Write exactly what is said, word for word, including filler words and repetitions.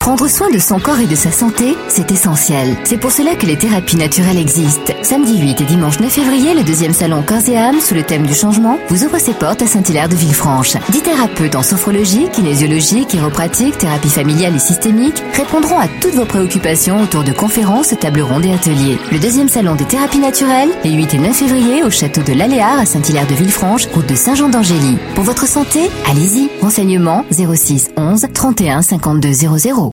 Prendre soin de son corps et de sa santé, c'est essentiel. C'est pour cela que les thérapies naturelles existent. Samedi huit et dimanche neuf février, le deuxième salon Corps et âme, sous le thème du changement, vous ouvre ses portes à Saint-Hilaire de Villefranche. Dix thérapeutes en sophrologie, kinésiologie, chiropratique, thérapie familiale et systémique répondront à toutes vos préoccupations autour de conférences, tables rondes et ateliers. Le deuxième salon des thérapies naturelles, les huit et neuf février, au château de l'Aléar à Saint-Hilaire de Villefranche, route de Saint-Jean d'Angély. Pour votre santé, allez-y. Renseignements zéro six onze trente et un cinquante-deux zéro zéro.